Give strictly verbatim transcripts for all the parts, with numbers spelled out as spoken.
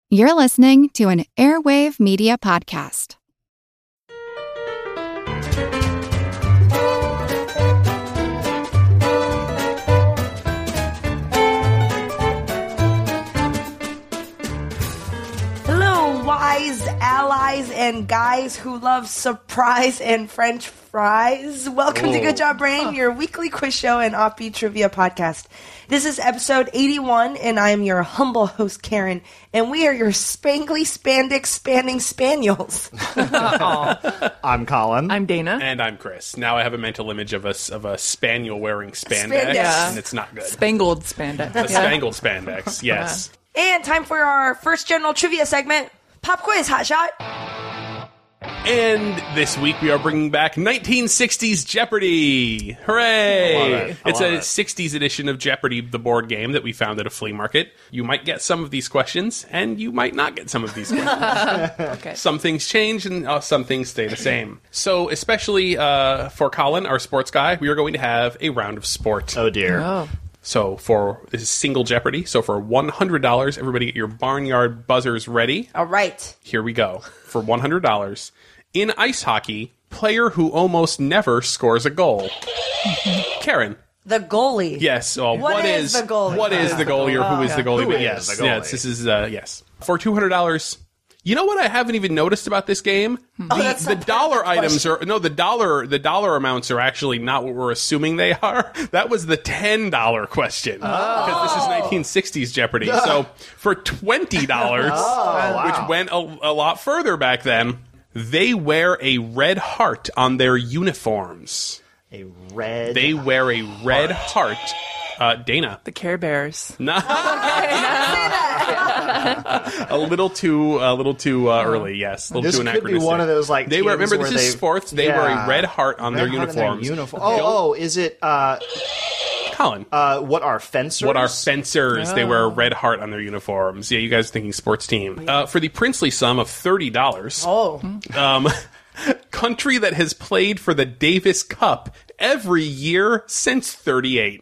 You're listening to an Airwave Media Podcast. Hello, wise allies and guys who love surprise and French fries. Welcome Ooh. to Good Job Brain, your weekly quiz show and offbeat trivia podcast. This is episode eighty-one, and I am your humble host, Karen, and we are your spangly, spandex, spanning spaniels. I'm Colin. I'm Dana. And I'm Chris. Now I have a mental image of a, of a spaniel wearing spandex, Spandex. Yeah. and it's not good. Spangled spandex. A spangled spandex, yes. And time for our first general trivia segment, Pop Quiz Hot Shot. And this week we are bringing back nineteen sixties Jeopardy! Hooray! I love it. I It's love a it. sixties edition of Jeopardy, the board game that we found at a flea market. You might get some of these questions, and you might not get some of these questions. Okay. Some things change, and uh, some things stay the same. So, especially uh, for Colin, our sports guy, we are going to have a round of sport. Oh dear. Oh. So for this is single Jeopardy. So for one hundred dollars, everybody get your barnyard buzzers ready. All right. Here we go. For one hundred dollars, in ice hockey, player who almost never scores a goal. Karen. The goalie. Yes. Well, What what is is the goalie? What is the goalie or who is the goalie? Who But is yes, the goalie? yes. This is uh, yes. For two hundred dollars. You know what I haven't even noticed about this game? The, Oh, that's the not dollar part of the items are no the dollar the dollar amounts are actually not what we're assuming they are. That was the ten dollar question because this is nineteen sixties Jeopardy. So for twenty dollars, which went a, a lot further back then, they wear a red heart on their uniforms. A red. They wear a red heart. Uh, Dana. The Care Bears. No. a little too, a little too uh, early. Yes, a little This too could be anachronistic. one of those, like, they wear. teams Remember, this where is they- sports. They wear a Yeah. red heart on Red their heart on their uniforms. uniform. Oh, oh, is it? Uh, Colin. uh, what are fencers? What are fencers? They wear a red heart on their uniforms. Yeah, you guys are thinking sports team. Uh, for the princely sum of thirty dollars, Oh. um, country that has played for the Davis Cup every year since thirty-eight.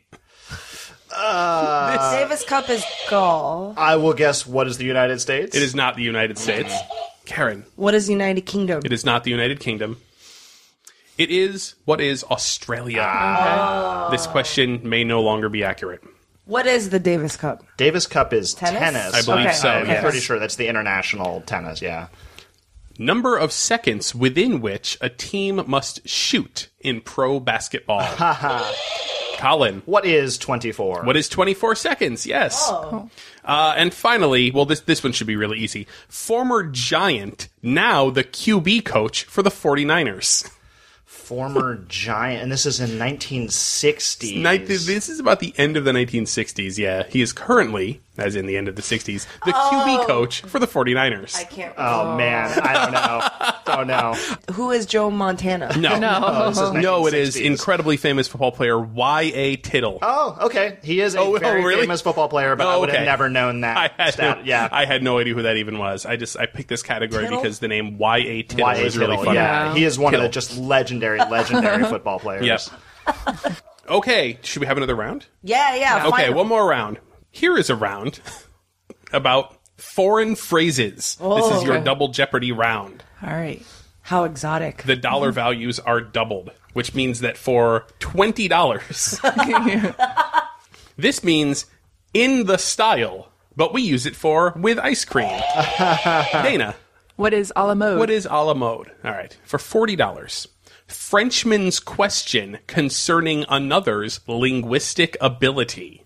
This- Davis Cup is golf. I will guess. What is the United States? it is not the United States. Karen. What is United Kingdom? It is not the United Kingdom. It is what is Australia. Ah. This question may no longer be accurate. What is the Davis Cup? Davis Cup is Tennis? tennis. I believe Okay. so, I'm yes. pretty sure that's the international tennis. Yeah. Number of seconds within which a team must shoot in pro basketball. Colin. What is twenty-four? What is twenty-four seconds? Yes. Oh. Uh, and finally, well, this this one should be really easy. Former Giant, now the Q B coach for the forty-niners. Former giant, and this is in nineteen sixties. Nin- This is about the end of the nineteen sixties, yeah. He is currently, as in the end of the sixties, the Q B coach for the forty-niners. I can't. Oh man, I don't know. Don't know. Who is Joe Montana? No. Oh, this is No, it is nineteen sixties. incredibly famous football player Y A Tittle. Oh, okay. He is a Oh, oh, very really? famous football player, but I Oh, would have okay. never known that. I had stat. no, yeah. I had no idea who that even was. I just I picked this category Tittle? because the name Y A Tittle Y A is really Tittle, funny. yeah. He is one of Tittle. the just legendary, legendary football players. Yep. Okay, should we have another round? Yeah, yeah. Okay, final. one more round. Here is a round about foreign phrases. this is your okay. double Jeopardy round. All right. How exotic. The dollar values are doubled, which means that for twenty dollars, this means in the style, but we use it for with ice cream. Dana, What is a la mode? what is a la mode? All right, for forty dollars. Frenchman's question concerning another's linguistic ability.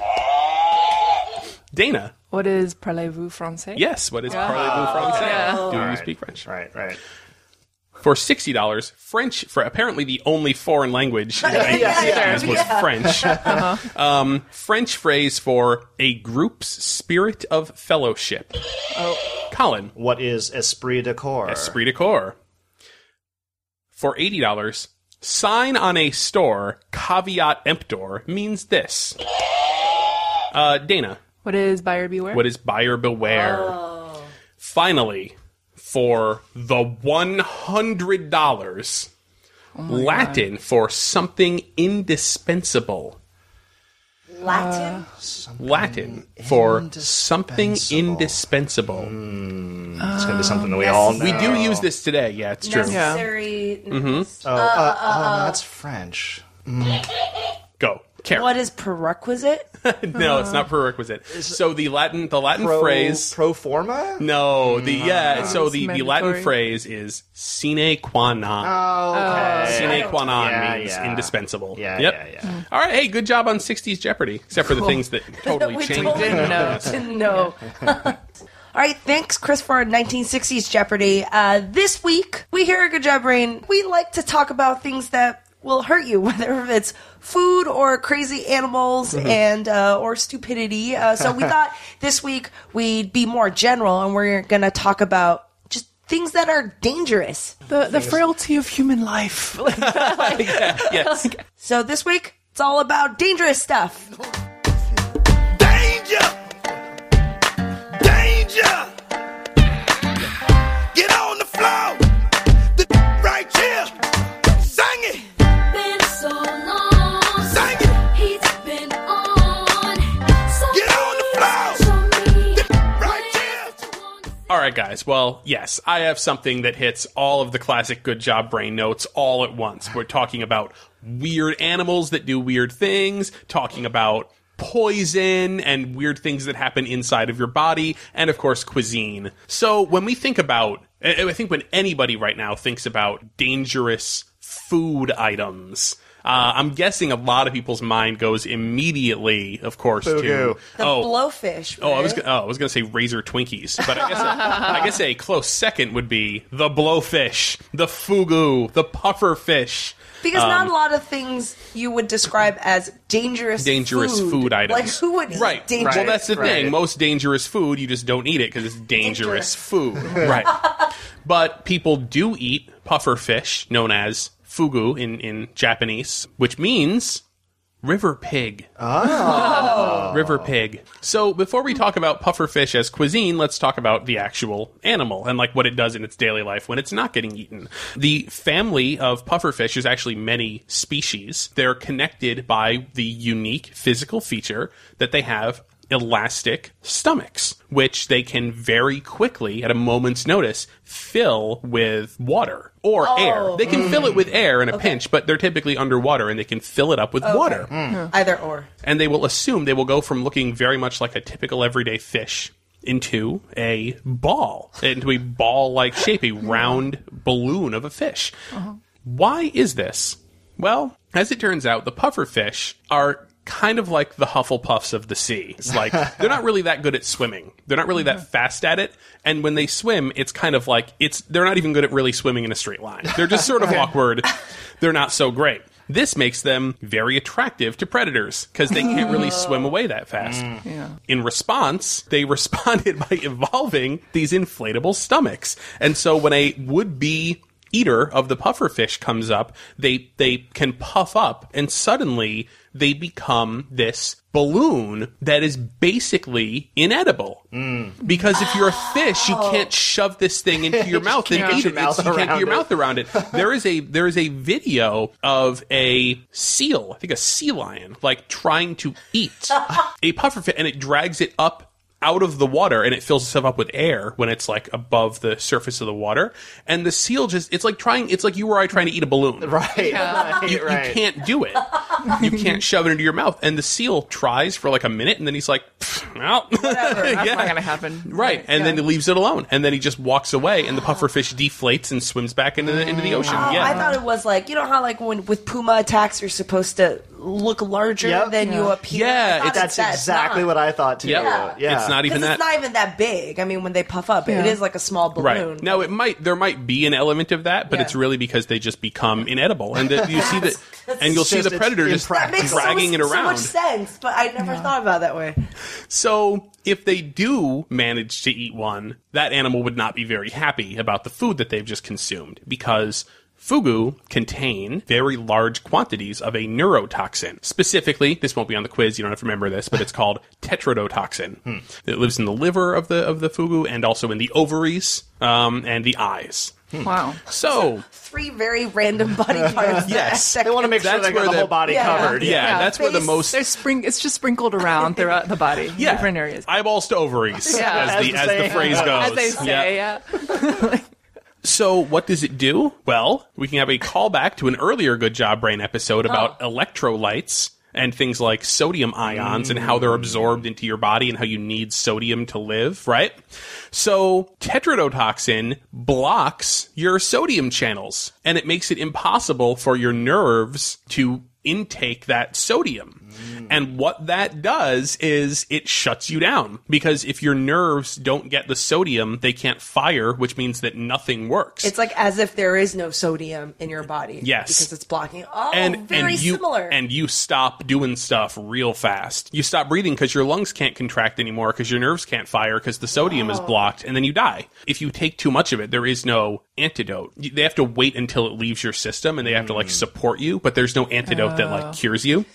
Dana, What is parlez-vous français? yes, what is parlez-vous français? Yeah. Do you Right. speak French? Right, right. For sixty dollars, French, for apparently the only foreign language in the nineteen sixties was French. um, French phrase for a group's spirit of fellowship. Oh. Colin, What is esprit de corps? esprit de corps. For eighty dollars, sign on a store, caveat emptor, means this. Uh, Dana, What is buyer beware? what is buyer beware? Finally, for the one hundred dollars, Latin for something indispensable. Latin? Latin for something indispensable. indispensable. It's going to be something that we all know. We do use this today. Yeah, it's true. Necessary. Mm-hmm. Oh, uh, oh, no, that's French. Go. Karen. What is prerequisite? No, it's not prerequisite. So the Latin, the Latin Pro, phrase. pro forma? No, the yeah. So It's the, the Latin mandatory. phrase is sine qua non. Oh, okay. Sine qua non Yeah, means yeah. indispensable. Yeah, yep. yeah, yeah. All right. Hey, good job on sixties Jeopardy. Except for the things that totally we changed. totally Didn't know. didn't know. All right, thanks, Chris, for our nineteen sixties Jeopardy. Uh, this week, we here at Good Job Brain, we like to talk about things that will hurt you, whether it's food or crazy animals and uh, or stupidity. Uh, so we thought this week we'd be more general, and we're going to talk about just things that are dangerous. The the frailty of human life. Yes. So this week, it's all about dangerous stuff. Danger! Danger! Get on the floor! The right here! Sing it! Been so long. Sing it! He's been on. So Get on the floor! show me Right here! what you want. All right, guys. Well, yes, I have something that hits all of the classic Good Job Brain notes all at once. We're talking about weird animals that do weird things, talking about poison and weird things that happen inside of your body, and of course, cuisine. So when we think about, I I think when anybody right now thinks about dangerous food items, uh, I'm guessing a lot of people's mind goes immediately, of course, to Fugu. The oh, blowfish. Oh, I was right? go- oh, I was going to say razor Twinkies, but I guess a, I guess a close second would be the blowfish, the fugu, the puffer fish. Because not Um, a lot of things you would describe as dangerous dangerous food, food, items. Like, who would eat right. dangerous Well, that's the Right. thing. Most dangerous food, you just don't eat it because it's dangerous Dangerous. food. Right. But people do eat puffer fish, known as fugu in, in Japanese, which means river pig. Oh. River pig. So before we talk about puffer fish as cuisine, let's talk about the actual animal and like what it does in its daily life when it's not getting eaten. The family of puffer fish is actually many species. They're connected by the unique physical feature that they have elastic stomachs, which they can very quickly, at a moment's notice, fill with water or air. They can fill it with air in a pinch, but they're typically underwater and they can fill it up with water. Either or. And they will assume they will go from looking very much like a typical everyday fish into a ball, into a ball-like shape, a round balloon of a fish. Why is this? Well, as it turns out, the puffer fish are kind of like the Hufflepuffs of the sea. It's like, they're not really that good at swimming. They're not really that fast at it. And when they swim, it's kind of like, it's, they're not even good at really swimming in a straight line. They're just sort of awkward. They're not so great. This makes them very attractive to predators because they can't really swim away that fast. Yeah. In response, they responded by evolving these inflatable stomachs. And so when a would-be eater of the puffer fish comes up, they they can puff up, and suddenly they become this balloon that is basically inedible. Because if you're a fish, you can't shove this thing into your mouth and can't eat get it. your mouth It's- you can't get your around mouth around it. There is a there is a video of a seal, I think a sea lion, like trying to eat a puffer fish, and it drags it up out of the water, and it fills itself up with air when it's like above the surface of the water. And the seal just, it's like trying, it's like you or I trying to eat a balloon. Right. right, You, right. you can't do it. You can't shove it into your mouth. And the seal tries for like a minute, and then he's like, well, Whatever. That's yeah. not going to happen. Right, and then he leaves it alone, and then he just walks away, and the puffer fish deflates and swims back into the into the ocean. Oh, yeah, I thought it was like, you know how like when with puma attacks you're supposed to look larger Yep. than you Yeah. appear. Yeah, I thought That's it's exactly not. what I thought too. Yep. Yeah. It's not even Because that. it's not even that big. I mean, when they puff up, it Yeah. is like a small balloon. Right. Now it might there might be an element of that, but Yeah. it's really because they just become inedible, and that you see that, and you'll see just- the it's predator just That makes so dragging much, it around. so much sense, but I never thought about it that way. So if they do manage to eat one, that animal would not be very happy about the food that they've just consumed, because fugu contain very large quantities of a neurotoxin. Specifically, this won't be on the quiz, you don't have to remember this, but it's called tetrodotoxin. It lives in the liver of the of the fugu and also in the ovaries um, and the eyes. Wow. So, Three very random body parts. Yes. that- They want to make sure That's they got where the the- whole body Yeah. covered. yeah, Yeah, that's where the face- most... There's spring. It's just sprinkled around throughout the body, in Yeah. different areas. Eyeballs to ovaries, Yeah. as, As the, the as the saying phrase goes. goes. As they say, yeah. So what does it do? Well, we can have a callback to an earlier Good Job Brain episode about electrolytes and things like sodium ions and how they're absorbed into your body and how you need sodium to live, right? So tetrodotoxin blocks your sodium channels, and it makes it impossible for your nerves to intake that sodium. And what that does is it shuts you down, because if your nerves don't get the sodium, they can't fire, which means that nothing works. It's like as if there is no sodium in your body. Yes. Because it's blocking. Oh, and very and you similar. and you stop doing stuff real fast. You stop breathing because your lungs can't contract anymore, because your nerves can't fire because the sodium is blocked, and then you die. If you take too much of it, there is no antidote. You- They have to wait until it leaves your system, and they have to like support you, but there's no antidote that like cures you.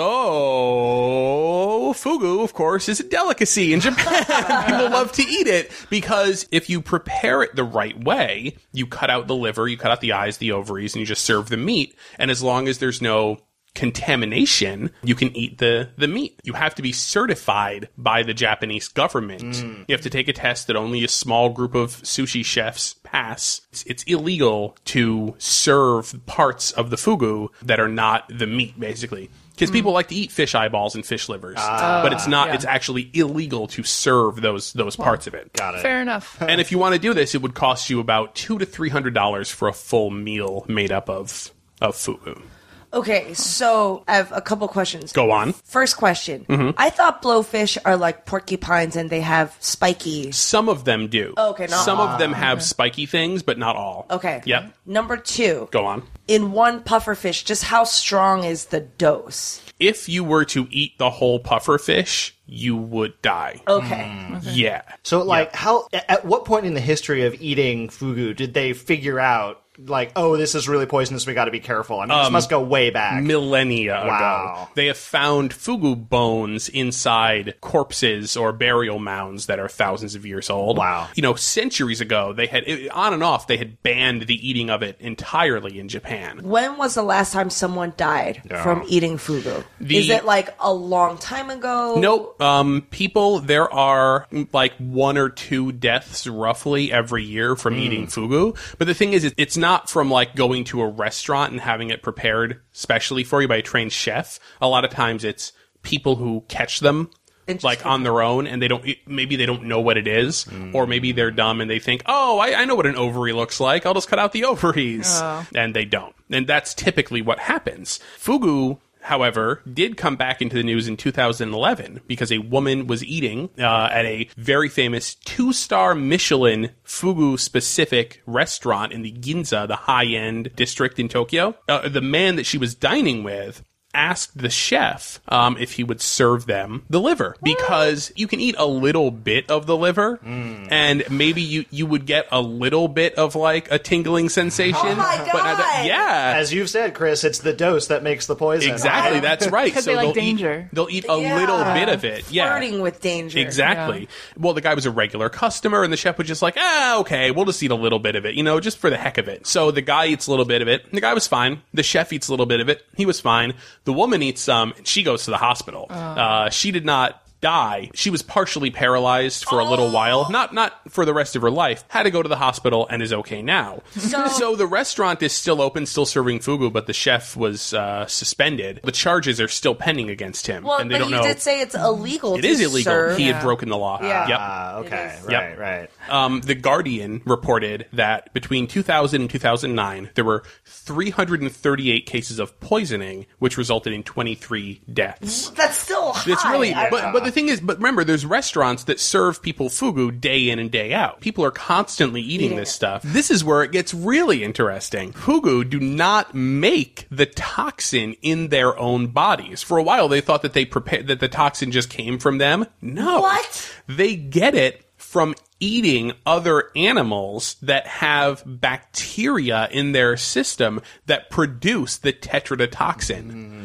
So fugu, of course, is a delicacy in Japan. People love to eat it because if you prepare it the right way, you cut out the liver, you cut out the eyes, the ovaries, and you just serve the meat. And as long as there's no contamination, you can eat the, the meat. You have to be certified by the Japanese government. You have to take a test that only a small group of sushi chefs pass. It's, it's illegal to serve parts of the fugu that are not the meat, basically. Because people like to eat fish eyeballs and fish livers, but it's not. yeah. It's actually illegal to serve those those parts of it. Got it. Fair enough. And if you want to do this, it would cost you about two to three hundred dollars for a full meal made up of of fugu. Okay, so I have a couple questions. Go on. First question. Mm-hmm. I thought blowfish are like porcupines and they have spiky. Some of them do. Okay, not Some all. of them have spiky things, but not all. Okay. Yep. Number two. Go on. In one pufferfish, just how strong is the dose? If you were to eat the whole puffer fish, you would die. Okay. Yeah. So, like, how? At what point in the history of eating fugu did they figure out, like, oh, this is really poisonous, we got to be careful? I mean, this must go way back. Millennia Wow. ago. They have found fugu bones inside corpses or burial mounds that are thousands of years old. Wow. You know, centuries ago, they had, it, on and off, they had banned the eating of it entirely in Japan. When was the last time someone died Yeah. from eating fugu? The- is it like a long time ago? Nope. Um, people, there are like one or two deaths roughly every year from eating fugu. But the thing is, it- it's not from like going to a restaurant and having it prepared specially for you by a trained chef. A lot of times it's people who catch them like Interesting. on their own, and they don't, maybe they don't know what it is, or maybe they're dumb and they think, oh, I, I know what an ovary looks like. I'll just cut out the ovaries. And they don't. And that's typically what happens. Fugu, however, did come back into the news in two thousand eleven because a woman was eating uh, at a very famous two-star Michelin fugu-specific restaurant in the Ginza, the high-end district in Tokyo. Uh, the man that she was dining with asked the chef um, if he would serve them the liver, because you can eat a little bit of the liver and maybe you, you would get a little bit of like a tingling sensation. Oh my But not that- God. yeah. As you've said, Chris, it's the dose that makes the poison. Exactly, that's right. 'Cause they like they'll danger. Eat, they'll eat a Yeah. little bit of it. Yeah. Flirting with danger. Exactly. Well, the guy was a regular customer, and the chef was just like, ah, okay, we'll just eat a little bit of it, you know, just for the heck of it. So the guy eats a little bit of it. The guy was fine. The chef eats a little bit of it. He was fine. The woman eats some, and she goes to the hospital. Uh, she did not die. She was partially paralyzed for a little while. Not not for the rest of her life. Had to go to the hospital and is okay now. So- So the restaurant is still open, still serving fugu, but the chef was uh, suspended. The charges are still pending against him, Well, and they but don't you know. did say it's illegal It to is illegal. serve. He had broken the law. Yeah. Yep. Ah, okay, is. right, Yep. right. Um, the Guardian reported that between two thousand and two thousand nine, there were three hundred thirty-eight cases of poisoning, which resulted in twenty-three deaths. That's still high. It's really, I- but, but the thing is, but remember, there's restaurants that serve people fugu day in and day out. People are constantly eating Eating this it. stuff. This is where it gets really interesting. Fugu do not make the toxin in their own bodies. For a while, they thought that they prepared, that the toxin just came from them. No. What? They get it from eating other animals that have bacteria in their system that produce the tetrodotoxin.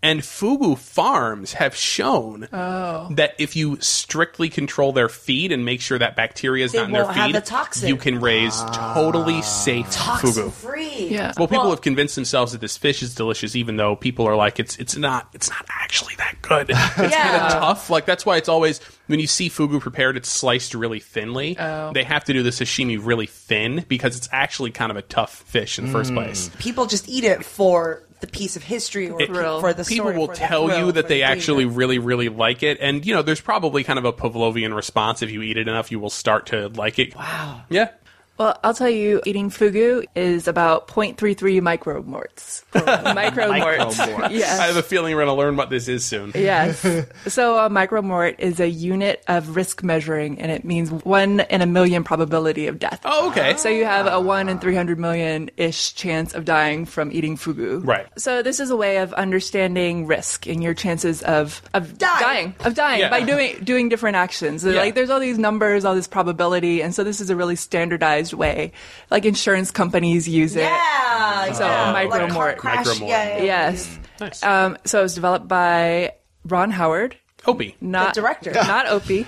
And fugu farms have shown Oh. that if you strictly control their feed and make sure that bacteria is They not in their won't have feed, the toxin. you can raise totally safe Toxin fugu. free. Yeah. Well, people have convinced themselves that this fish is delicious, even though people are like, it's it's not it's not actually that good. It's kind Yeah. of tough. Like that's why it's always when you see fugu prepared, it's sliced really thinly. Oh. They have to do the sashimi really thin because it's actually kind of a tough fish in the first place. People just eat it for the piece of history or It- Thrill. for the People story, will for the tell thrill, you for that they the actually engagement. really, really like it. And, you know, there's probably kind of a Pavlovian response. If you eat it enough, you will start to like it. Wow. Yeah. Well, I'll tell you, eating fugu is about zero point three three micromorts. Micromorts. Micromorts. Yes. I have a feeling we're going to learn what this is soon. Yes. So a micromort is a unit of risk measuring, and it means one in a million probability of death. Oh, okay. So you have a one in three hundred million-ish chance of dying from eating fugu. Right. So this is a way of understanding risk and your chances of, of Dying. dying, of dying Yeah. by doing doing different actions. Yeah. Like there's all these numbers, all this probability, and so this is a really standardized way. Like insurance companies use it. Yeah. So, yeah. a Like car micromort. crash, Micromort. Yeah, yeah. Yes. Nice. Um, so it was developed by Ron Howard. Opie. Not The director. not Opie,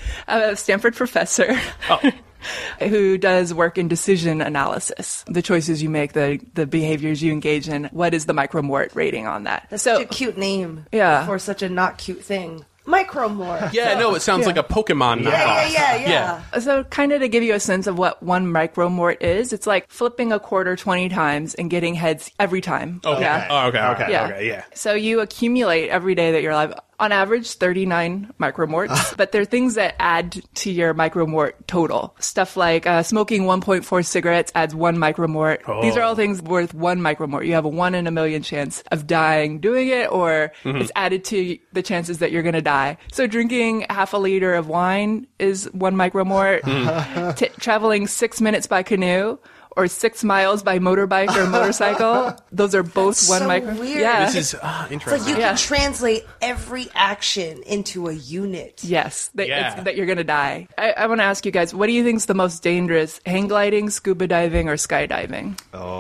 a Stanford professor Oh. who does work in decision analysis. The choices you make, the the behaviors you engage in. What is the micromort rating on that? That's so such a cute name. Yeah. For such a not cute thing. Micromore. Yeah, no, it sounds like a Pokemon knockoff. Yeah, yeah, yeah, yeah. So kind of to give you a sense of what one micromort is, it's like flipping a quarter twenty times and getting heads every time. Okay. Yeah. Oh, okay, okay, Yeah. okay, yeah. So you accumulate every day that you're alive. On average, thirty-nine micromorts, but they're things that add to your micromort total. Stuff like uh, smoking one point four cigarettes adds one micromort. These are all things worth one micromort. You have a one in a million chance of dying doing it, or it's added to the chances that you're going to die. So drinking half a liter of wine is one micromort. T- traveling six minutes by canoe or six miles by motorbike or motorcycle, those are both That's one so micro. weird. Yeah. This is ah, It's interesting. like you Yeah. can translate every action into a unit. Yes, that, Yeah. it's, that you're going to die. I, I want to ask you guys, what do you think is the most dangerous? Hang gliding, scuba diving, or skydiving?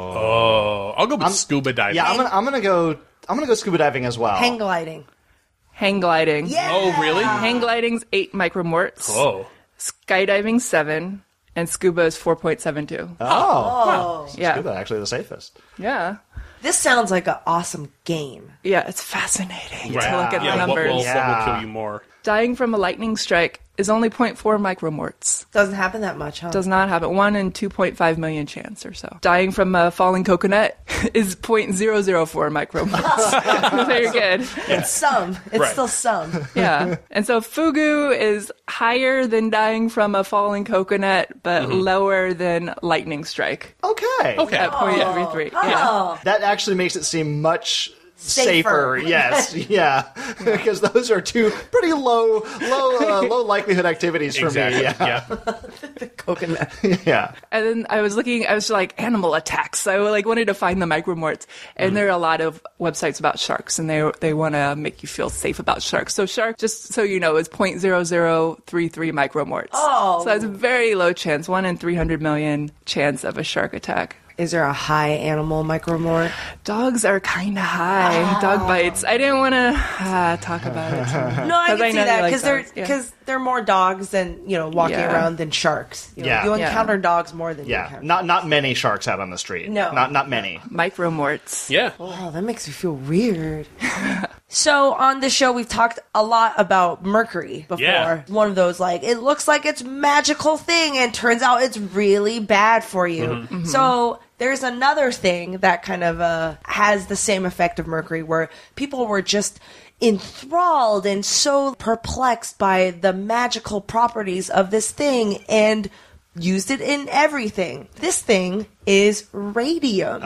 Oh, I'll go with scuba diving. Yeah, I'm gonna, I'm gonna go. I'm gonna go scuba diving as well. Hang gliding. Hang gliding. Yeah. Oh, really? Hang gliding's eight micromorts. Oh. Skydiving seven, and scuba is four point seven two. Oh, yeah, scuba actually the safest. yeah, This sounds like an awesome game. yeah. It's fascinating Right. to look at yeah, the what numbers. will, what Yeah. will kill you more? Dying from a lightning strike is only zero point four micromorts. Doesn't happen that much, huh? Does not happen. One in two point five million chance or so. Dying from a falling coconut is zero point zero zero four micromorts. So you're good. It's some. It's Right. still some. Yeah. And so fugu is higher than dying from a falling coconut, but lower than lightning strike Okay. Okay. at zero point three three. Yeah. Oh, That actually makes it seem much Safer. safer. Yes, yeah, because those are two pretty low, low, uh, low likelihood activities for Exactly. me. Yeah, Yeah. coconut. yeah. And then I was looking, I was like, animal attacks. So I like wanted to find the micromorts. And there are a lot of websites about sharks, and they they want to make you feel safe about sharks. So shark, just so you know, is zero point zero zero three three micromorts. Oh. So that's a very low chance, one in three hundred million chance of a shark attack. Is there a high animal micromort? Dogs are kind of high. Dog bites. I didn't want to uh, talk about it. No, I 'Cause can I see know they that like because they're dogs, yeah. because they're more dogs than you know walking Yeah. around than sharks. You know, Yeah. you Yeah. encounter dogs more than you Yeah, encounter. not not many sharks out on the street. No. not not many. Micromorts. Yeah. Oh, that makes me feel weird. So on this show, we've talked a lot about mercury before. Yeah. One of those like it looks like it's magical thing, and turns out it's really bad for you. So there's another thing that kind of uh, has the same effect of mercury, where people were just enthralled and so perplexed by the magical properties of this thing and used it in everything. This thing is radium.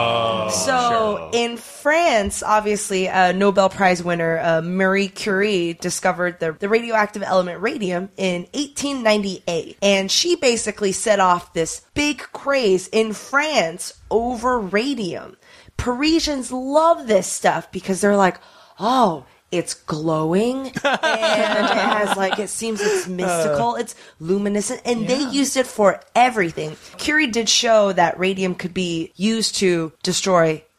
So in France, obviously, a Nobel Prize winner, uh, Marie Curie, discovered the, the radioactive element radium in eighteen ninety-eight. And she basically set off this big craze in France over radium. Parisians love this stuff because they're like, oh, it's glowing and it has like, it seems it's mystical, it's luminescent, and they used it for everything. Curie did show that radium could be used to destroy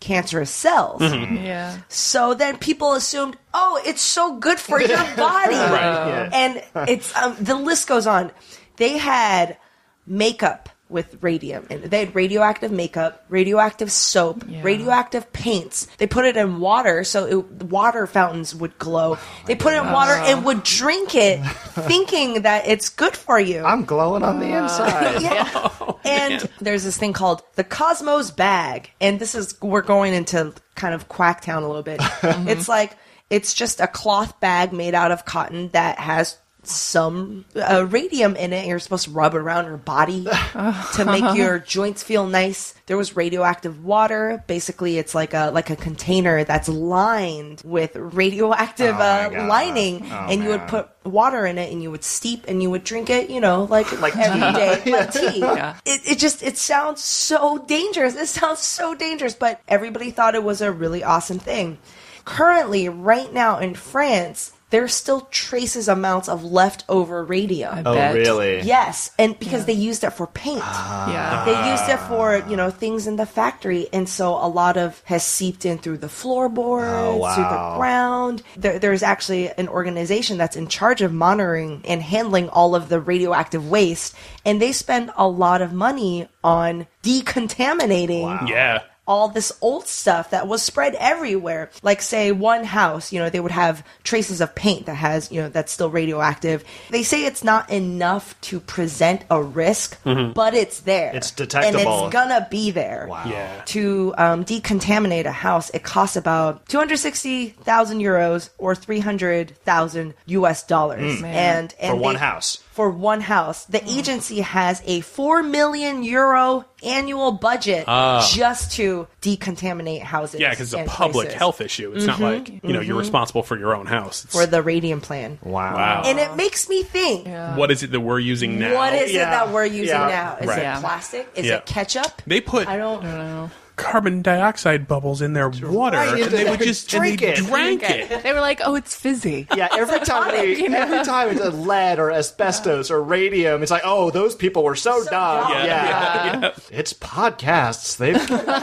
cancerous cells. Yeah. So then people assumed, oh, it's so good for your body. Right. And it's um, the list goes on. They had makeup with radium, and they had radioactive makeup, radioactive soap, Yeah. radioactive paints. They put it in water, so it, water fountains would glow. They put it in water and would drink it, thinking that it's good for you. I'm glowing on the inside. Yeah. And there's this thing called the Cosmos bag. And this is, we're going into kind of Quacktown a little bit. It's like, it's just a cloth bag made out of cotton that has some uh, radium in it. And you're supposed to rub it around your body to make your joints feel nice. There was radioactive water. Basically, it's like a like a container that's lined with radioactive Oh my uh, God. lining, Oh, and you would man. put water in it, and you would steep, and you would drink it. You know, like like every day, like tea. Yeah. It it just it sounds so dangerous. It sounds so dangerous, but everybody thought it was a really awesome thing. Currently, right now in France, there's still traces amounts of leftover radium. Oh, Bet. really? Yes, and because they used it for paint. Yeah. They used it for, you know, things in the factory, and so a lot of has seeped in through the floorboards, Oh, wow. through the ground. There, there's actually an organization that's in charge of monitoring and handling all of the radioactive waste, and they spend a lot of money on decontaminating Yeah. all this old stuff that was spread everywhere. Like, say, one house, you know, they would have traces of paint that has, you know, that's still radioactive. They say it's not enough to present a risk, but it's there. It's detectable. And it's gonna be there. Wow. Yeah. To um, decontaminate a house, it costs about two hundred sixty thousand euros or three hundred thousand U S dollars. And, and For one they- house. For one house. The agency has a four million euro annual budget just to decontaminate houses. Yeah, because it's a and public places health issue. It's not like, you know, you're responsible for your own house. It's, for the radium plan. Wow. Wow. And it makes me think, What is it that we're using now? what is Yeah. it that we're using Yeah. now? Is Right. it Yeah. plastic? Is Yeah. it ketchup? They put I don't know. carbon dioxide bubbles in their water, Right, and they would just drink and they it. drank it. They were like, oh, it's fizzy. Yeah, every time we, every time it's a lead or asbestos or radium, it's like, oh, those people were so, dumb. dumb. Yeah. Yeah, yeah. It's podcasts. They've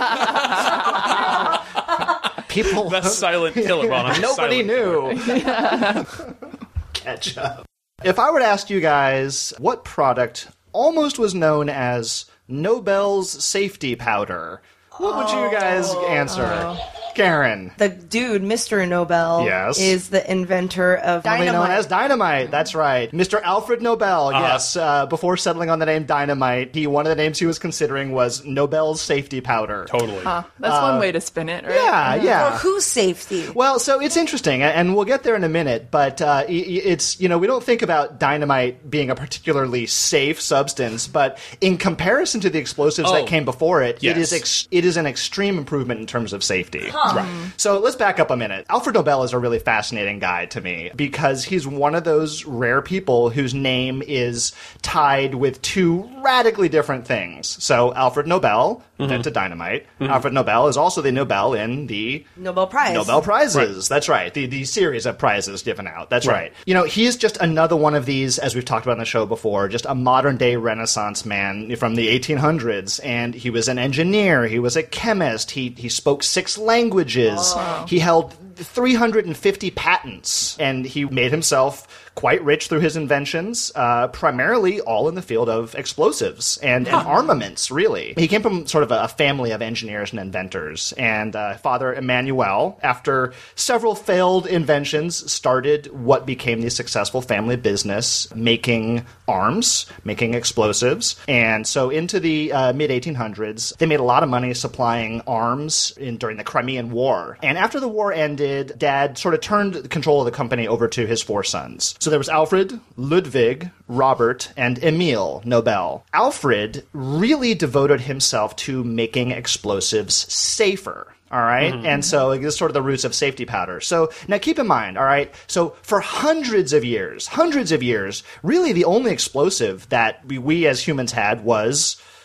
people. The silent killer. Well, not the Nobody silent killer. knew. Catch up. If I were to ask you guys what product almost was known as Nobel's safety powder, what would you guys answer? Karen. The dude, Mister Nobel, Yes. is the inventor of Commonly dynamite. known as dynamite. That's right. Mister Alfred Nobel, yes. Uh, before settling on the name dynamite, he one of the names he was considering was Nobel's safety powder. Totally. That's one way to spin it, right? Yeah, yeah. For whose safety? Well, so it's interesting, and we'll get there in a minute, but uh, it's, you know, we don't think about dynamite being a particularly safe substance, but in comparison to the explosives Oh, that came before it, yes. it is ex- it is an extreme improvement in terms of safety. Right. So let's back up a minute. Alfred Nobel is a really fascinating guy to me because he's one of those rare people whose name is tied with two radically different things. So Alfred Nobel invented dynamite. Alfred Nobel is also the Nobel in the Nobel Prize. Nobel Prizes. That's right. The the series of prizes given out. That's right. Right. You know, he's just another one of these, as we've talked about on the show before, just a modern day Renaissance man from the eighteen hundreds. And he was an engineer. He was a chemist. He he spoke six languages. He held three hundred fifty patents, and he made himself quite rich through his inventions, uh, primarily all in the field of explosives and, and armaments, really. He came from sort of a, a family of engineers and inventors, and uh, Father Emmanuel, after several failed inventions, started what became the successful family business, making arms, making explosives. And so into the uh, mid eighteen hundreds, they made a lot of money supplying arms in, during the Crimean War. And after the war ended, Dad sort of turned control of the company over to his four sons. So there was Alfred, Ludwig, Robert, and Emil Nobel. Alfred really devoted himself to making explosives safer. All right. Mm-hmm. And so this is sort of the roots of safety powder. So now keep in mind, all right, so for hundreds of years, hundreds of years, really the only explosive that we, we as humans had was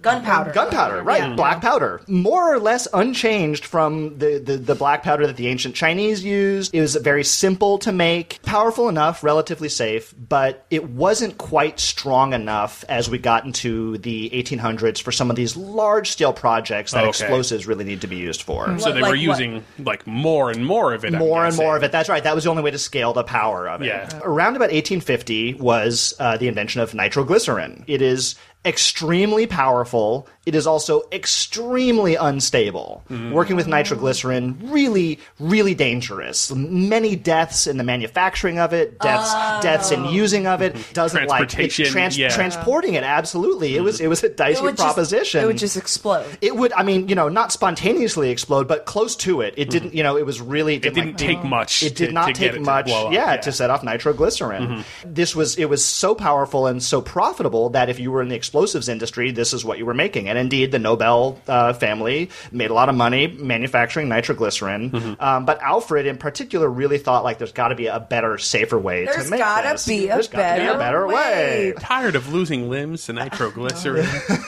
Gunpowder. Gunpowder, right. Yeah. Black powder. More or less unchanged from the, the, the black powder that the ancient Chinese used. It was very simple to make, powerful enough, relatively safe, but it wasn't quite strong enough as we got into the eighteen hundreds for some of these large-scale projects that Okay. explosives really need to be used for. So they Like were what? using like more and more of it. I'm More and guessing. more of it. That's right. That was the only way to scale the power of it. Yeah. Around about eighteen fifty was uh, the invention of nitroglycerin. It is extremely powerful. It is also extremely unstable. Mm-hmm. Working with nitroglycerin, really, really dangerous. Many deaths in the manufacturing of it, deaths, deaths in using of it. Doesn't like it, Transportation, trans- yeah. transporting it. Absolutely, it was it was a dicey It would just- proposition. it would just explode. It would, I mean, you know, not spontaneously explode, but close to it. It didn't, you know, it was really. It didn't take much. It did to- not to get take it to much, blow up. yeah, to set off nitroglycerin. This was it was so powerful and so profitable that if you were in the explosives industry, this is what you were making. And indeed, the Nobel uh, family made a lot of money manufacturing nitroglycerin. Um, but Alfred, in particular, really thought like there's got to be a better, safer way There's to make gotta this. be a There's gotta be better a better way. way. Tired of losing limbs to nitroglycerin.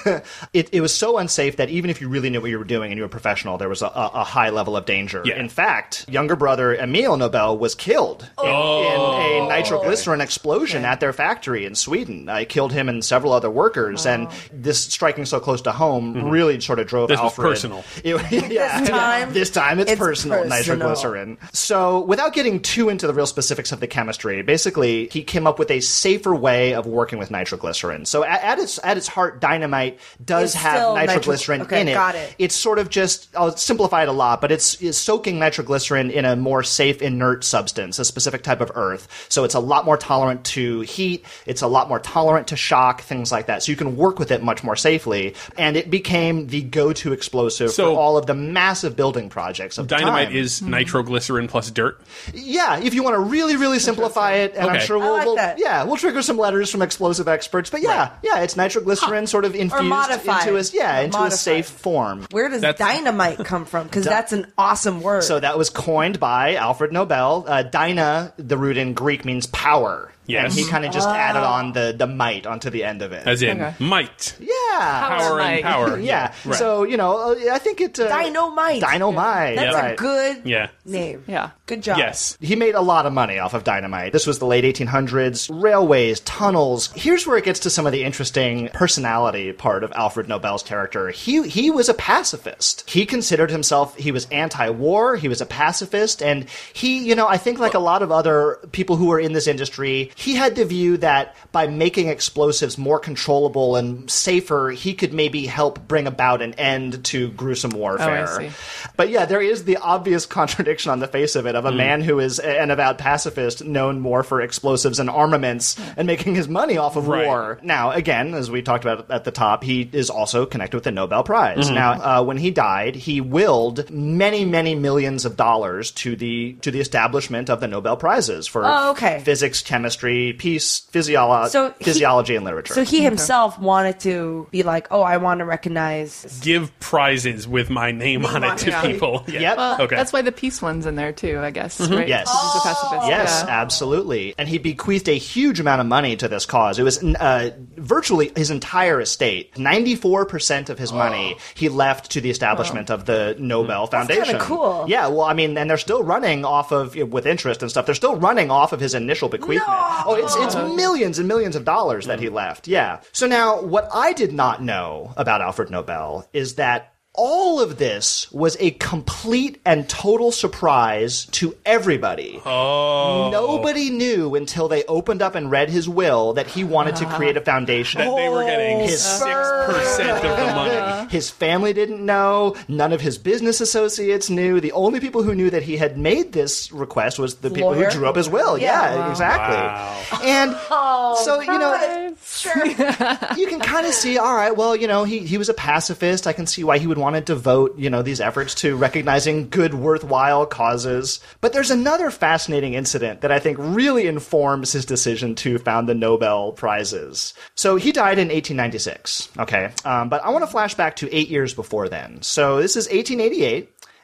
It, it was so unsafe that even if you really knew what you were doing and you were a professional, there was a, a, a high level of danger. Yeah. In fact, younger brother Emil Nobel was killed in, in a nitroglycerin explosion at their factory in Sweden. Uh, it killed him and several other workers, and this striking so close to home really sort of drove This was Alfred. personal. It- yeah, This time, this time it's, it's personal, personal. nitroglycerin. So, without getting too into the real specifics of the chemistry, basically he came up with a safer way of working with nitroglycerin. So, at, at its at its heart, dynamite does It's have still nitro- nitroglycerin okay, in it. got it. It's sort of just, I'll simplify it a lot, but it's, it's soaking nitroglycerin in a more safe, inert substance, a specific type of earth. So, it's a lot more tolerant to heat. It's a lot more tolerant to shock, things like that. So, you can work with it much more safely. And it became the go-to explosive So- for all of the massive building projects of the Dynamite time. is nitroglycerin plus dirt. Yeah, if you want to really, really simplify it, and I'm Okay. sure I we'll, like we'll that. yeah, we'll trigger some letters from explosive experts. But yeah, yeah, it's nitroglycerin sort of infused modified. into a yeah Or into modified. a safe form. Where does That's- dynamite come from? Because that's an awesome word. So that was coined by Alfred Nobel. Uh, dyna, the root in Greek, means power. Yes. And he kind of just added on the, the might onto the end of it. As in Okay. might. yeah. Power and might. power. Yeah. Right. So, you know, uh, I think it... Uh, Dynamite. Dynamite. That's right. a good Yeah. name. Yeah. Good job. Yes. He made a lot of money off of dynamite. This was the late eighteen hundreds. Railways, tunnels. Here's where it gets to some of the interesting personality part of Alfred Nobel's character. He he was a pacifist. He considered himself, he was anti-war, he was a pacifist, and he, you know, I think like a lot of other people who were in this industry, he had the view that by making explosives more controllable and safer, he could maybe help bring about an end to gruesome warfare. see. But yeah, there is the obvious contradiction on the face of it of a man who is an avowed pacifist known more for explosives and armaments and making his money off of Right. war. Now, again, as we talked about at the top, he is also connected with the Nobel Prize. Now, uh, when he died, he willed many, many millions of dollars to the to the establishment of the Nobel Prizes for Oh, okay. physics, chemistry, peace, physiolo- So he- physiology, and literature. So he himself wanted to be like, oh, I want to recognize. Give prizes with my name on it to Yeah. people. Yeah. Yep. Well, Okay. that's why the peace one's in there too, I guess. Right? Yes. Because he's a pacifist. Yes, Yeah. absolutely. And he bequeathed a huge amount of money to this cause. It was uh, virtually his entire estate. ninety-four percent of his money he left to the establishment of the Nobel Foundation. kinda cool. Yeah, well, I mean, and they're still running off of, with interest and stuff, they're still running off of his initial bequeathment. No! Oh, it's, it's millions and millions of dollars that he left. Yeah. So now, what I did not know about Alfred Nobel is that all of this was a complete and total surprise to everybody. Oh. Nobody knew until they opened up and read his will that he wanted to create a foundation. That they were getting His- six percent of the money. His family didn't know. None of his business associates knew. The only people who knew that he had made this request was the people Lawyer? who drew up his will. Yeah, Yeah. Wow. exactly. Wow. And Oh, so, you know, sure. you can kind of see, all right, well, you know, he, he was a pacifist. I can see why he would want to devote, you know, these efforts to recognizing good, worthwhile causes. But there's another fascinating incident that I think really informs his decision to found the Nobel Prizes. So he died in eighteen ninety-six, okay? Um, but I want to flash back to eight years before then. So this is eighteen eighty-eight.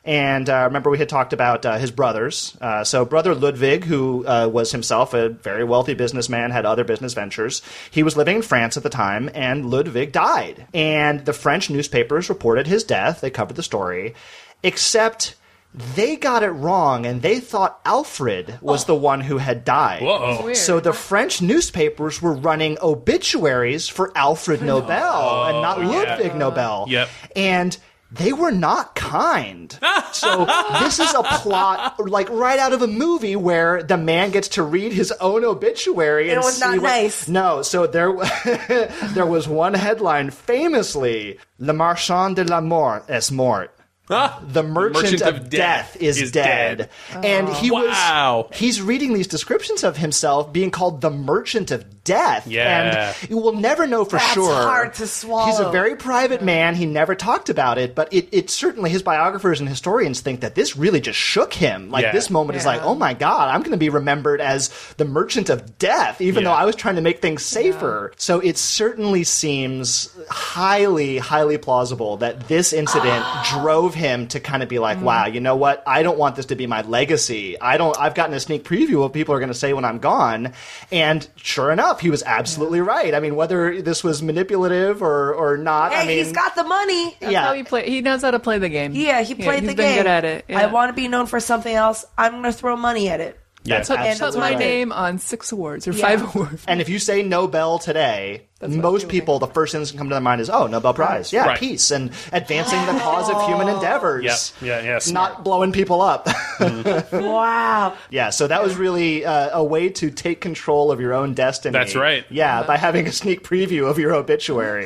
And uh, remember, we had talked about uh, his brothers. Uh, so brother Ludwig, who uh, was himself a very wealthy businessman, had other business ventures. He was living in France at the time, and Ludwig died. And the French newspapers reported his death. They covered the story. Except they got it wrong, and they thought Alfred was the one who had died. Whoa. Weird. So the French newspapers were running obituaries for Alfred Nobel and not Ludwig Nobel. Yep. And they were not kind. So this is a plot, like, right out of a movie where the man gets to read his own obituary. And It was see not what- nice. No, so there, there was one headline, famously, Le Marchand de la Mort est mort. The merchant, Merchant of, of death, Death is, is dead. dead. And he Wow. was he's reading these descriptions of himself being called the merchant of death. Yeah. And you will never know for That's sure. hard to swallow. He's a very private man. He never talked about it, but it, it certainly his biographers and historians think that this really just shook him. Like Yeah. this moment is Yeah. like, oh my God, I'm going to be remembered as the merchant of death, even Yeah. though I was trying to make things safer. So it certainly seems highly, highly plausible that this incident drove him to kind of be like, wow, you know what? I don't want this to be my legacy. I don't, I've gotten a sneak preview of what people are going to say when I'm gone. And sure enough, he was absolutely right. I mean, whether this was manipulative or, or not, Hey, I mean, he's got the money. That's yeah. how he play. He knows how to play the game. Yeah, he played he's the been game. good at it. Yeah. I want to be known for something else. I'm going to throw money at it. Yeah. That's Put, put absolutely my right. name on six awards or Yeah. five awards. And if you say Nobel today, most people, the first thing that come to their mind is, oh, Nobel Prize. Yeah, Right. peace and advancing the cause of human endeavors. Yep. Yeah, yeah, smart. Not blowing people up. Wow. Yeah, so that was really uh, a way to take control of your own destiny. That's right. Yeah, by having a sneak preview of your obituary.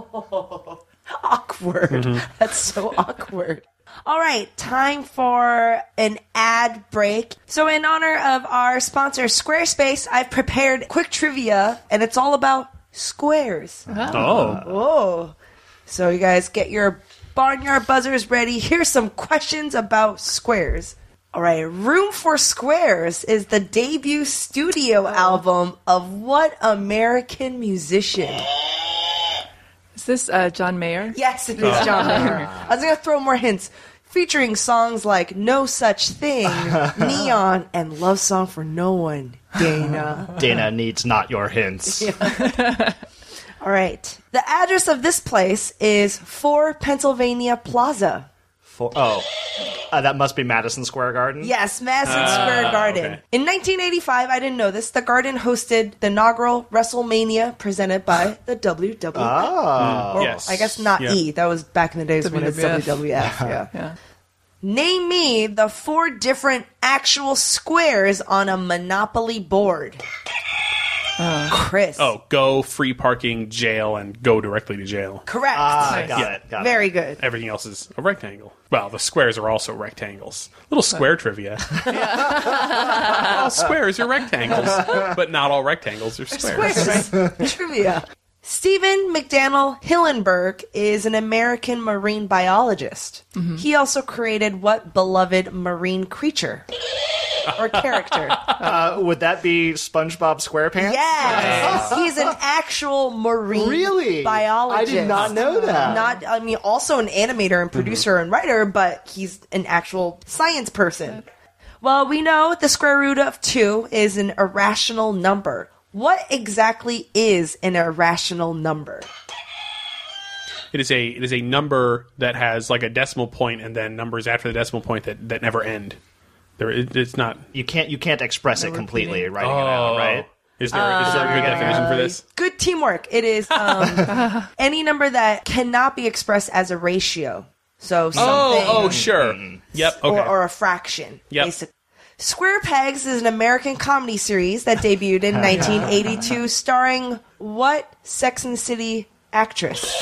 Awkward. That's so awkward. All right, time for an ad break. So in honor of our sponsor, Squarespace, I've prepared quick trivia, and it's all about squares. Oh. Oh. So you guys get your barnyard buzzers ready. Here's some questions about squares. All right, Room for Squares is the debut studio album of what American musician? Is this uh, John Mayer? Yes, it is John Mayer. I was going to throw more hints. Featuring songs like No Such Thing, Neon, and Love Song for No One, Dana. Dana needs not your hints. All right. The address of this place is four Pennsylvania Plaza. For, oh, uh, that must be Madison Square Garden? Yes, Madison Square Garden. okay. In nineteen eighty-five, I didn't know this, the Garden hosted the inaugural WrestleMania presented by the W W F. Oh. Or, Yes. I guess not Yeah. E. That was back in the days when it's W W W W F. F. yeah. Yeah. Name me the four different actual squares on a Monopoly board. Chris. Oh, go, free parking, jail, and go directly to jail. Correct. Ah, got Yeah. it. Got Very good. Everything else is a rectangle. Well, the squares are also rectangles. Little square trivia. All squares are rectangles, but not all rectangles are squares. Squares. Trivia. Stephen McDaniel Hillenberg is an American marine biologist. He also created what beloved marine creature or character? it. Uh, would that be SpongeBob SquarePants? Yes, he's an actual marine Really? biologist. I did not know that. Not, I mean, also an animator and producer and writer, but he's an actual science person. Well, we know the square root of two is an irrational number. What exactly is an irrational number? It is a it is a number that has like a decimal point and then numbers after the decimal point that, that never end. There, it, it's not. You can't you can't express it completely repeating. writing it out, right? Is there is there a good definition for this? Good teamwork. It is um, any number that cannot be expressed as a ratio. So something Oh, oh, sure. Yep. Okay. or, or a fraction. Yep. Basic. Square Pegs is an American comedy series that debuted in nineteen eighty-two, starring what Sex and the City actress?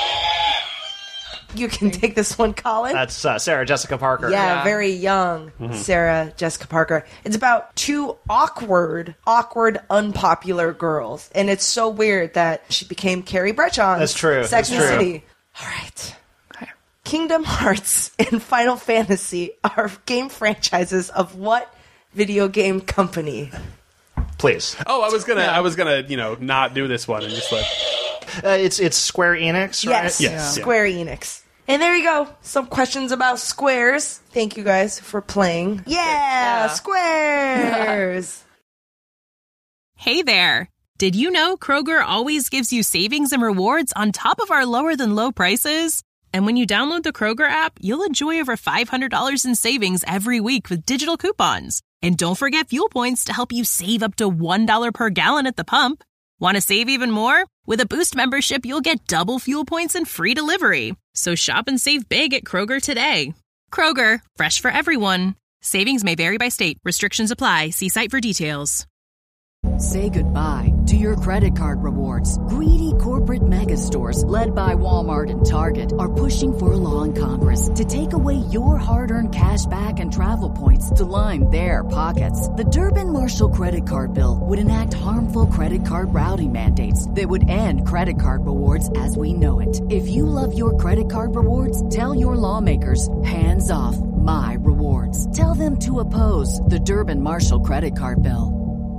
You can take this one, Colin. That's uh, Sarah Jessica Parker. yeah, Yeah. very young Sarah Jessica Parker. It's about two awkward, awkward, unpopular girls, and it's so weird that she became Carrie Bradshaw. That's true, Sex that's and the true. City. All right. Kingdom Hearts and Final Fantasy are game franchises of what video game company? Please. Oh, I was gonna I was gonna you know not do this one and just like Uh, it's it's Square Enix, right? Yes, Yes. Square Enix. And there you go. Some questions about squares. Thank you guys for playing. Yeah, Yeah. squares. Hey there! Did you know Kroger always gives you savings and rewards on top of our lower than low prices? And when you download the Kroger app, you'll enjoy over five hundred dollars in savings every week with digital coupons. And don't forget fuel points to help you save up to one dollar per gallon at the pump. Want to save even more? With a Boost membership, you'll get double fuel points and free delivery. So shop and save big at Kroger today. Kroger, fresh for everyone. Savings may vary by state. Restrictions apply. See site for details. Say goodbye to your credit card rewards. Greedy corporate mega stores, led by Walmart and Target, are pushing for a law in Congress to take away your hard-earned cash back and travel points to line their pockets. The Durbin-Marshall credit card bill would enact harmful credit card routing mandates that would end credit card rewards as we know it. If you love your credit card rewards, tell your lawmakers, hands off my rewards. Tell them to oppose the Durbin-Marshall credit card bill.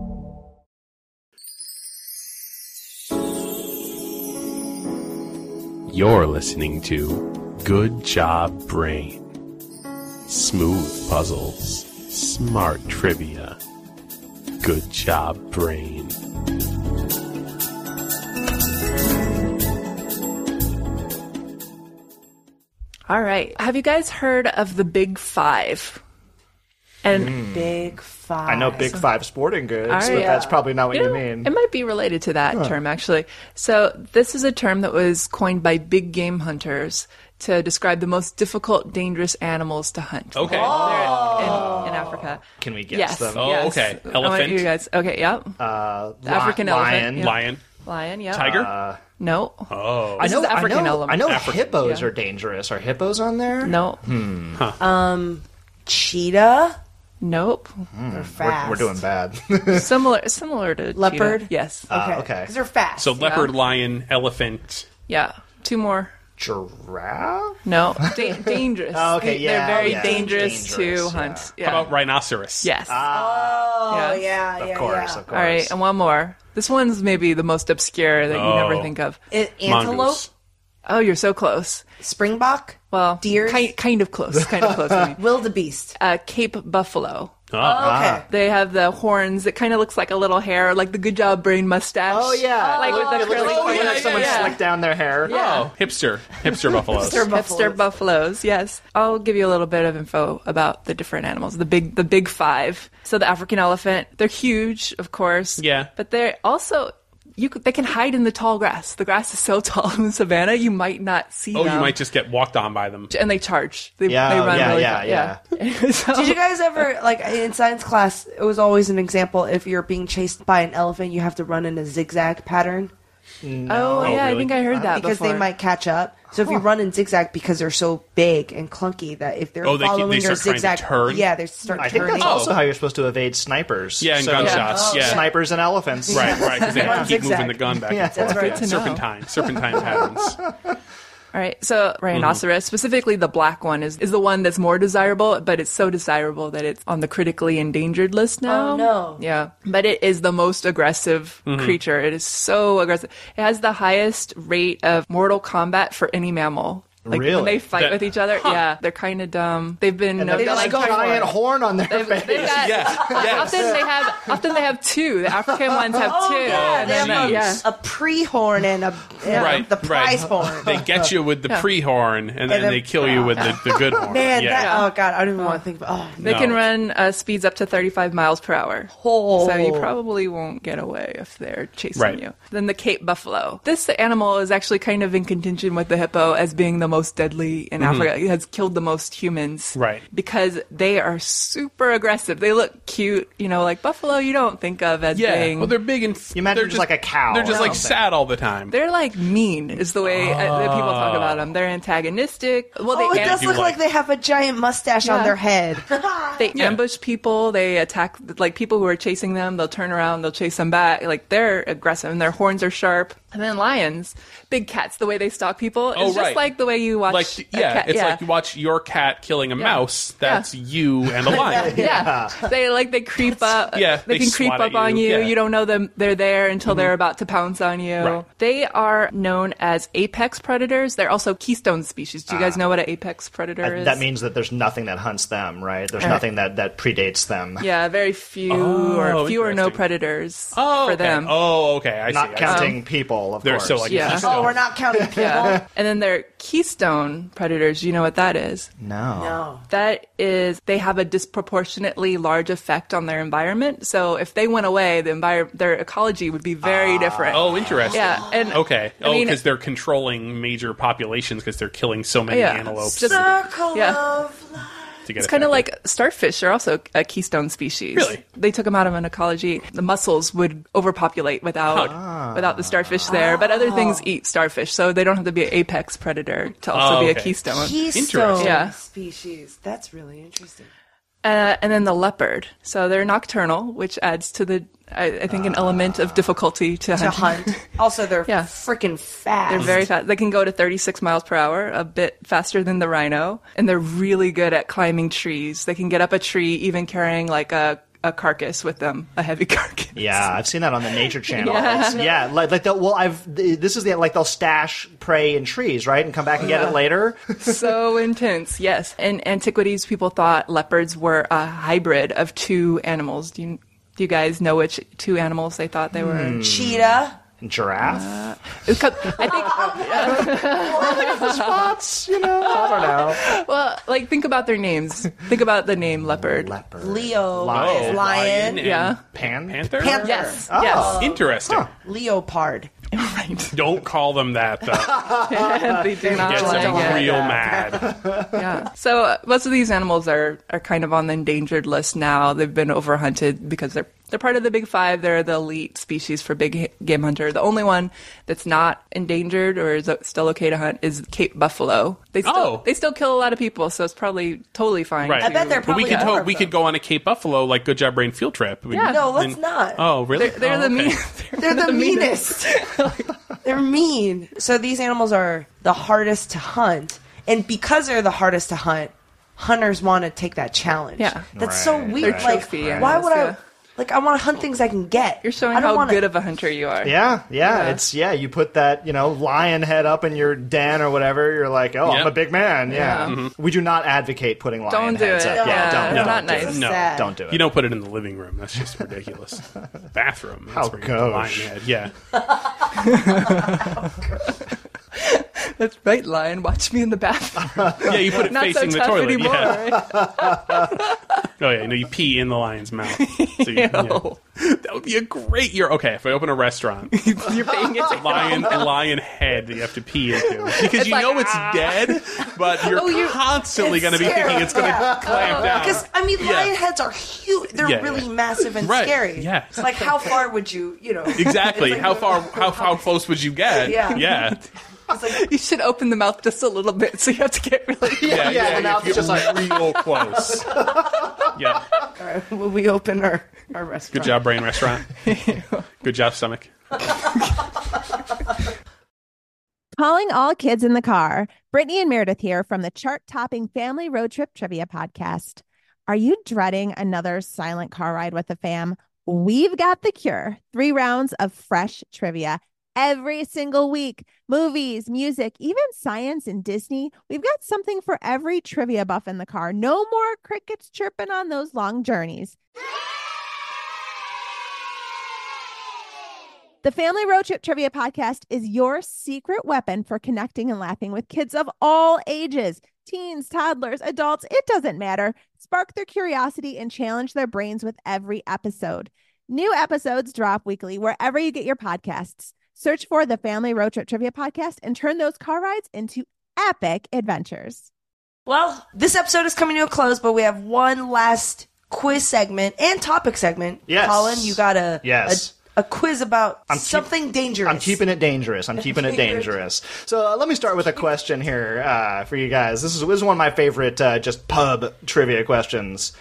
You're listening to Good Job Brain. Smooth puzzles, smart trivia. Good Job Brain. All right. Have you guys heard of the Big Five? And Big Five. I know Big Five Sporting Goods, All right. but that's probably not what you, know, mean. It might be related to that term, actually. So this is a term that was coined by big game hunters to describe the most difficult, dangerous animals to hunt. Okay. They're in, in Africa. Can we guess Yes. them? Oh, yes. okay. I want Elephant? you guys. Okay, yep. Uh, The African li- elephant, lion. yeah. Lion. Lion, yep. Tiger? Uh, No. Oh. I This know. is African I know, elephant. I know African, hippos yeah. are dangerous. Are hippos on there? No. Um, cheetah. Nope. They're We're, fast. we're doing bad. Similar similar to Leopard? cheetah. Yes. Okay. okay. Because they're fast. So leopard, lion, elephant. Yeah. Two more. Giraffe? No. Da- dangerous. Oh, okay, They- yeah, They're very yeah. dangerous, Dangerous, to hunt. Yeah. How about rhinoceros? Yes. oh, Yeah. yeah, yeah, Of course, yeah. of course. All right, and one more. This one's maybe the most obscure that you never Oh. think of. It, antelope. Mongoose. Oh, you're so close. Springbok. Well, Deers? Kind, kind of close. Kind of close. I mean. Wildebeest. Uh, Cape buffalo. Oh. Okay. They have the horns. It kind of looks like a little hair, like the Good Job Brain mustache. Oh, yeah. Like with the It looks curly like, hair. like someone Yeah. slicked down their hair. Oh, hipster. Hipster buffaloes. Hipster Hipster buffaloes, yes. I'll give you a little bit of info about the different animals. The big, the big five. So the African elephant, they're huge, of course. Yeah. But they're also, you could, they can hide in the tall grass. The grass is so tall in the savannah, you might not see Oh, them. you might just get walked on by them. And they charge. They, Yeah, they run yeah, really yeah, fast. Yeah. So- Did you guys ever, like, in science class, it was always an example if you're being chased by an elephant, you have to run in a zigzag pattern oh, yeah, I really? think I heard that because before. they might catch up. So if you run in zigzag because they're so big and clunky that if they're Oh, they keep- following they your start trying to zigzag, turn? yeah, they start I think turning. that's also how you're supposed to evade snipers. Yeah, and So- gunshots. Yeah. Snipers and elephants. Right, right, because they have Yeah. to keep moving Zigzag. the gun back Yeah. and forth. That's right. Yeah, Good to know. serpentine, serpentine patterns. All right, so rhinoceros, specifically the black one, is, is the one that's more desirable, but it's so desirable that it's on the critically endangered list now. Oh, no. Yeah, but it is the most aggressive creature. It is so aggressive. It has the highest rate of mortal combat for any mammal. Like Really? when they fight That- with each other, yeah, they're kind of dumb. They've been And known they've to, got like a giant turn- horn on their They've, face. they've got, Yes, yes. Often they have often they have two. The African ones have Oh, two. yeah, and they then, have a, yeah. a pre-horn and a and Right, the prize right. horn. They get you with the pre-horn, and then then- they kill you with the, the good horn. Man, yeah. that, oh god, I don't even want to think about. Oh, They No. can run uh, speeds up to thirty-five miles per hour. Oh. So you probably won't get away if they're chasing Right. you. Then the Cape buffalo. This animal is actually kind of in contention with the hippo as being the most deadly in Africa. It has killed the most humans. Right. Because they are super aggressive. They look cute. You know, like buffalo you don't think of as Yeah, being... well, they're big and f- You imagine they're just like a cow They're just or like something. sad all the time. They're like mean is the way uh, that people talk about them. They're antagonistic. Well, they Oh, it am- does you look like, like- they have a giant mustache Yeah. on their head. They Yeah. ambush people. They attack like people who are chasing them. They'll turn around. They'll chase them back. Like they're aggressive and their horns are sharp. And then lions, big cats, the way they stalk people Oh, is just right. like the way you watch Like, a yeah, cat. it's yeah. like you watch your cat killing a Yeah. mouse. That's Yeah. you and a lion. Yeah. They like they creep up. Yeah, they, they can creep swat up at on you. you. Yeah. You don't know them they're there until they're about to pounce on you. Right. They are known as apex predators. They're also keystone species. Do you guys know what an apex predator Uh, is? that means that there's nothing that hunts them, right? There's nothing that, that predates them. yeah, very few Oh, or few or no interesting. predators Oh, for okay. them. Oh, okay. I Not see. I counting people, of They're course. so like Yeah. keystone. Oh, we're not counting people. Yeah. And then they're keystone predators. Do you know what that is? no. No. That is, they have a disproportionately large effect on their environment. So if they went away, the envir- their ecology would be very different. Oh, interesting. Yeah, and Okay. I Oh, mean- because they're controlling major populations because they're killing so many Yeah. antelopes Just- Circle Yeah. of life. to get It's kind of affected. like starfish are also a keystone species. Really? They took them out of an ecology. The mussels would overpopulate without without the starfish there, but other things eat starfish, so they don't have to be an apex predator to also Oh, be a okay. keystone. Keystone Interesting. Yeah. species. That's really interesting. Uh, and then the leopard. So they're nocturnal, which adds to the, I, I think, an element of difficulty to, To hunt. hunt. Also, they're Yeah. freaking fast. They're very fast. They can go to thirty-six miles per hour, a bit faster than the rhino, and they're really good at climbing trees. They can get up a tree, even carrying like a, a carcass with them, a heavy carcass. Yeah, I've seen that on the Nature Channel. Yeah. It's- yeah, like, like they'll, well, I've this is the like they'll stash prey in trees, right, and come back and get it later. So intense, yes. In antiquities, people thought leopards were a hybrid of two animals. Do you, do you guys know which two animals they thought they were? Cheetah. Giraffe, It's called- I think, spots, you know. I don't know. well, like, think about their names. Think about the name leopard. Leopard, Leo. Lion. is Lion. and Yeah. pan, Panther? Panther. Yes, Oh. yes. Interesting. Leopard. Right. Don't call them that, though. They do not Gets like them it. real mad. Yeah. So uh, most of these animals are, are kind of on the endangered list now. They've been overhunted because they're they're part of the big five. They're the elite species for big ha- game hunter. The only one that's not endangered or is still okay to hunt is Cape buffalo. They still Oh. they still kill a lot of people, so it's probably totally fine. Right. to- I bet they're But we probably could more to- of we them. could go on a Cape Buffalo like Good Job Brain field trip. We- Yeah. No, let's and- not. Oh, really? They're, they're Oh, the okay. mean. They're the meanest. They're mean. So these animals are the hardest to hunt. And because they're the hardest to hunt, hunters want to take that challenge. Yeah. That's so Right, weird. right. Like, Trophy why animals, would I... yeah. Like, I want to hunt things I can get. You're showing I don't how wanna, good of a hunter you are. Yeah, yeah, Yeah. it's yeah. You put that you know lion head up in your den or whatever. You're like, oh, I'm Yep. a big man. Yeah, Yeah. we do not advocate putting lion Don't do heads it. up. Yeah, Yeah, don't, it's don't not do nice. it. No. Sad. Don't do it. You don't put it in the living room. That's just ridiculous. Bathroom. How That's where you put the gauche. lion head. Yeah. That's right, lion. Watch me in the bathroom. Yeah, you put it Not facing so the tough toilet. anymore. Yeah. Right? Oh yeah, no, you pee in the lion's mouth. So you, yeah. That would be a great year. Okay, if I open a restaurant, You're paying attention. lion lion head that you have to pee into because you like, know it's ah. dead, but you're Oh, you- constantly It's going to be scary. thinking it's going to Yeah. clamp down. Because, I mean, Yeah. lion heads are huge. They're Yeah, really yeah. massive and Right, scary. yeah. It's like, how far would you, you know... Exactly. It's like- How far? How how close would you get? Yeah. Yeah. It's like, You should open the mouth just a little bit, so you have to get really. Yeah. yeah, the mouth you is just get real close. Yeah. all right, will we open our, our restaurant? Good job, brain restaurant. Good job, stomach. Calling all kids in the car. Brittany and Meredith here from the chart-topping Family Road Trip Trivia Podcast. Are you dreading another silent car ride with the fam? We've got the cure. Three rounds of fresh trivia every single week. Movies, music, even science and Disney. We've got something for every trivia buff in the car. No more crickets chirping on those long journeys. The Family Road Trip Trivia Podcast is your secret weapon for connecting and laughing with kids of all ages. Teens, toddlers, adults, it doesn't matter. Spark their curiosity and challenge their brains with every episode. New episodes drop weekly wherever you get your podcasts. Search for the Family Road Trip Trivia Podcast and turn those car rides into epic adventures. Well, this episode is coming to a close, but we have one last quiz segment and topic segment. Yes. Colin, you got a, Yes. a, a quiz about I'm keep- something dangerous. I'm keeping it dangerous. I'm keeping it dangerous. So uh, let me start with a question here uh, for you guys. This is, this is one of my favorite uh, just pub trivia questions.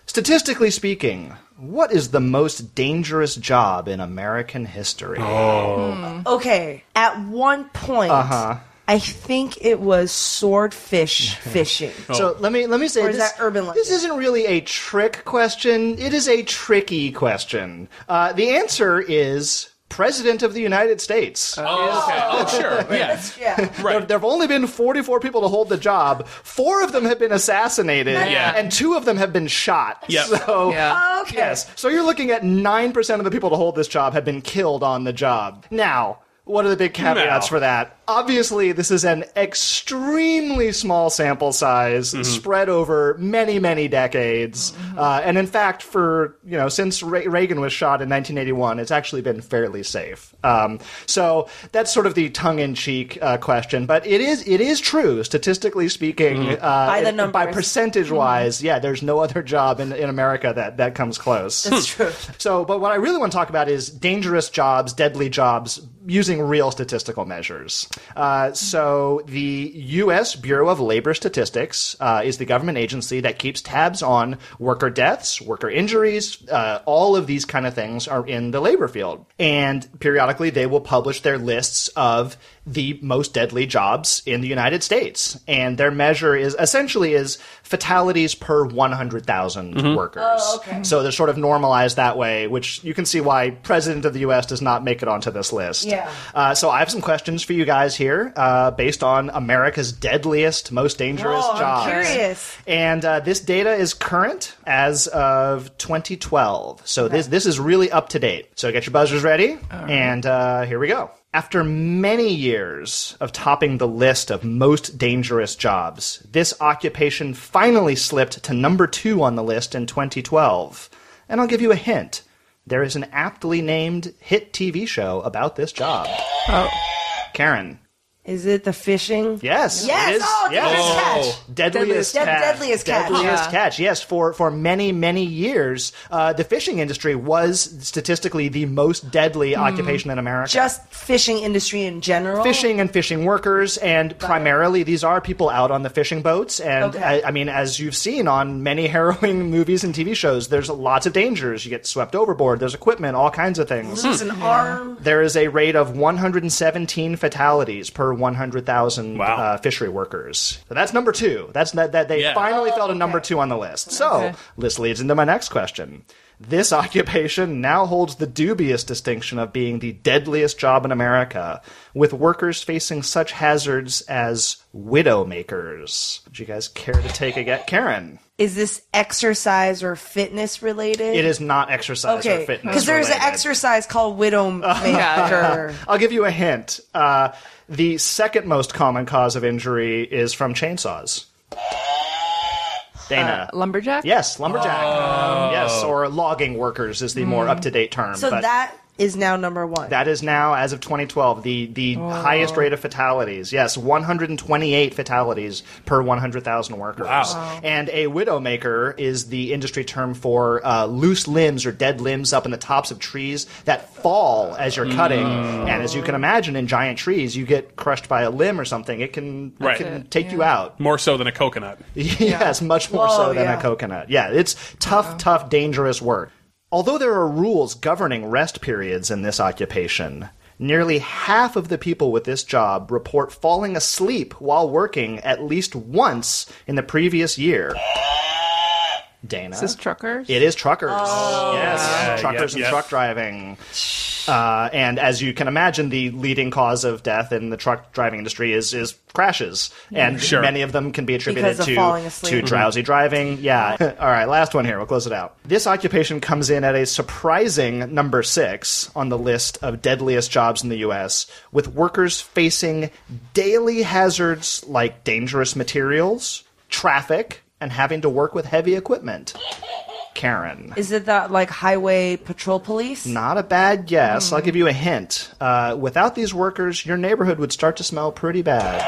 Statistically speaking, what is the most dangerous job in American history? Oh. Okay, at one point, Uh-huh. I think it was swordfish fishing. So let me let me say Or is this, that urban legend? this isn't really a trick question. It is a tricky question. Uh, the answer is President of the United States. Oh, okay. Oh, sure. Yeah. Yeah. There, there have only been forty-four people to hold the job. Four of them have been assassinated, Yeah. and two of them have been shot. Yep. So, Yeah. Okay. yes. So you're looking at nine percent of the people to hold this job have been killed on the job. Now, what are the big caveats No. for that? Obviously, this is an extremely small sample size Mm-hmm. spread over many, many decades. Uh, and in fact, for, you know, since Re- Reagan was shot in nineteen eighty-one, it's actually been fairly safe. Um, so that's sort of the tongue-in-cheek uh, question. But it is it is true, statistically speaking, Mm-hmm. uh, By the it- numbers. by percentage-wise, yeah, there's no other job in, in America that, that comes close. That's true. So, but what I really want to talk about is dangerous jobs, deadly jobs, using real statistical measures. Uh, so the U S Bureau of Labor Statistics uh, is the government agency that keeps tabs on worker deaths, worker injuries, uh, all of these kind of things are in the labor field. And periodically they will publish their lists of the most deadly jobs in the United States. And their measure is essentially is fatalities per one hundred thousand workers. Oh, okay. So they're sort of normalized that way, which you can see why President of the U S does not make it onto this list. Yeah. Uh, so I have some questions for you guys here uh, based on America's deadliest, most dangerous Oh, I'm jobs. curious. And uh, this data is current as of twenty twelve. So this this is really up to date. So get your buzzers ready, and uh, here we go. After many years of topping the list of most dangerous jobs, this occupation finally slipped to number two on the list in twenty twelve. And I'll give you a hint. There is an aptly named hit T V show about this job. Oh. Karen. Is it the fishing? Yes. Yes. It is. Oh, yes. deadliest catch. Deadliest Dead- catch. deadliest catch. Deadliest Yeah. catch. Yes. For for many many years, uh, the fishing industry was statistically the most deadly occupation in America. Just fishing industry in general? Fishing and fishing workers, and primarily these are people out on the fishing boats. And Okay. I, I mean, as you've seen on many harrowing movies and T V shows, there's lots of dangers. You get swept overboard. There's equipment, all kinds of things. Lose an arm? There is a rate of one hundred seventeen fatalities per one hundred thousand Wow. uh, fishery workers. So that's number two. That's that, that they Yeah. finally fell to okay. number two on the list. So Okay. this leads into my next question. This occupation now holds the dubious distinction of being the deadliest job in America, with workers facing such hazards as widowmakers. Would you guys care to take a get? Karen? Is this exercise or fitness related? It is not exercise or Okay, fitness because there's an related. exercise called Widowmaker. I'll give you a hint. Uh, the second most common cause of injury is from chainsaws. Dana. Lumberjack? Yes, lumberjack. Um, yes, or logging workers is the more up-to-date term. So but that is now number one. that is now, as of twenty twelve, the, the highest rate of fatalities. Yes, one hundred twenty-eight fatalities per one hundred thousand workers. Wow. And a widowmaker is the industry term for uh, loose limbs or dead limbs up in the tops of trees that fall as you're cutting. And as you can imagine, in giant trees, you get crushed by a limb or something. It can, it Right. can take you out. More so than a coconut. Yes, much more Whoa, so than yeah. a coconut. Yeah, it's tough, tough, dangerous work. Although there are rules governing rest periods in this occupation, nearly half of the people with this job report falling asleep while working at least once in the previous year. Dana? Is this truckers? It is truckers. Yes, Yeah, truckers yep, and yep. truck driving. Uh, and as you can imagine, the leading cause of death in the truck driving industry is is crashes, and Sure. many of them can be attributed Because of to falling asleep. to drowsy driving. Yeah. All right, last one here. We'll close it out. This occupation comes in at a surprising number six on the list of deadliest jobs in the U S, with workers facing daily hazards like dangerous materials, traffic, and having to work with heavy equipment. Karen. Is it that like highway patrol police? Not a bad guess. I'll give you a hint. Uh, without these workers, your neighborhood would start to smell pretty bad.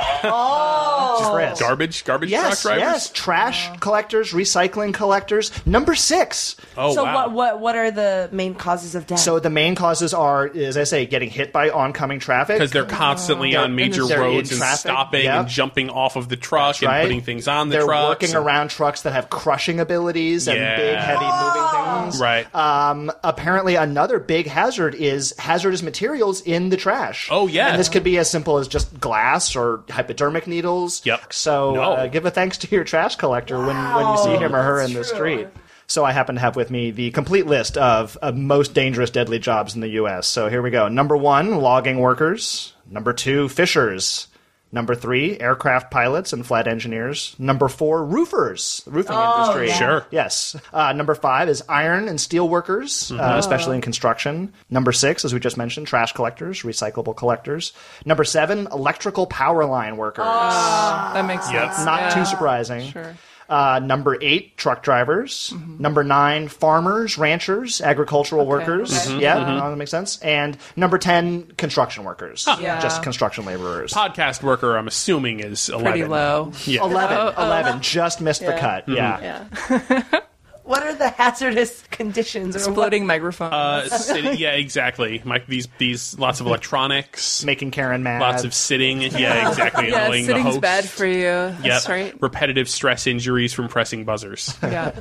Oh, Chris. Garbage, garbage Yes, truck drivers. yes. Trash collectors, recycling collectors. Number six. Oh so wow. what what what are the main causes of death? So the main causes are, as I say, getting hit by oncoming traffic. Because they're constantly They're on major in- they're in roads and traffic, stopping yep. and jumping off of the truck That's and right. putting things on the They're trucks. working and- around trucks that have crushing abilities and Yeah. big, heavy moving things. Right. Um, apparently, another big hazard is hazardous materials in the trash. Oh, yeah. And this could be as simple as just glass or hypodermic needles. Yep. So No. uh, give a thanks to your trash collector when, when you see him or her in the street. So I happen to have with me the complete list of, of most dangerous, deadly jobs in the U S. So here we go. Number one, logging workers. Number two, fishers. Number three, aircraft pilots and flight engineers. Number four, roofers, the roofing industry. yeah. Sure. Yes. Uh, number five is iron and steel workers, uh, especially in construction. Number six, as we just mentioned, trash collectors, recyclable collectors. Number seven, electrical power line workers. That makes Yep. sense. Not Yeah. too surprising. Sure. Uh, number eight, truck drivers. Mm-hmm. Number nine, farmers, ranchers, agricultural workers. okay. Yeah, that makes sense. And number ten, construction workers. Yeah. Just construction laborers. Podcast worker, I'm assuming, is eleven. Pretty low. Yeah. eleven. Oh, oh. eleven. Just missed the Yeah. cut. Yeah. Yeah. what are the hazardous conditions? Or Exploding microphones. Uh, sitting, yeah, exactly. Mike, these these lots of electronics, Making Karen mad. lots of sitting. Yeah, exactly. yeah, Annoying the sitting's host. bad for you. Yep. That's right. Repetitive stress injuries from pressing buzzers. Yeah.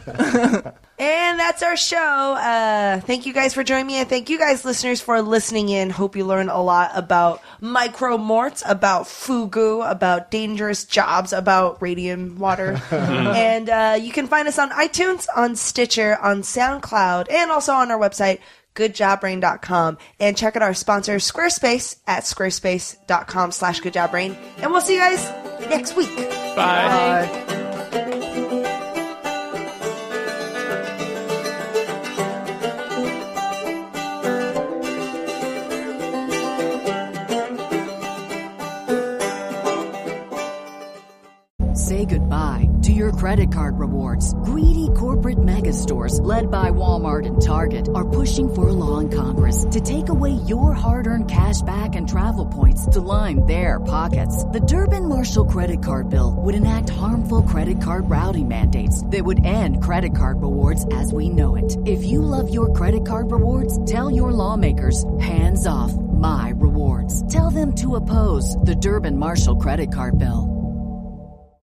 And that's our show. Uh, thank you guys for joining me, and thank you guys, listeners, for listening in. Hope you learned a lot about micromorts, about fugu, about dangerous jobs, about radium water. And uh, you can find us on iTunes, on Stitcher, on SoundCloud, and also on our website, good job brain dot com. And check out our sponsor, Squarespace, at squarespace.com slash goodjobbrain. And we'll see you guys next week. Bye. Bye. Say goodbye to your credit card rewards. Greedy corporate mega stores, led by Walmart and Target, are pushing for a law in Congress to take away your hard-earned cash back and travel points to line their pockets. The Durbin-Marshall credit card bill would enact harmful credit card routing mandates that would end credit card rewards as we know it. If you love your credit card rewards, tell your lawmakers, hands off my rewards. Tell them to oppose the Durbin-Marshall credit card bill.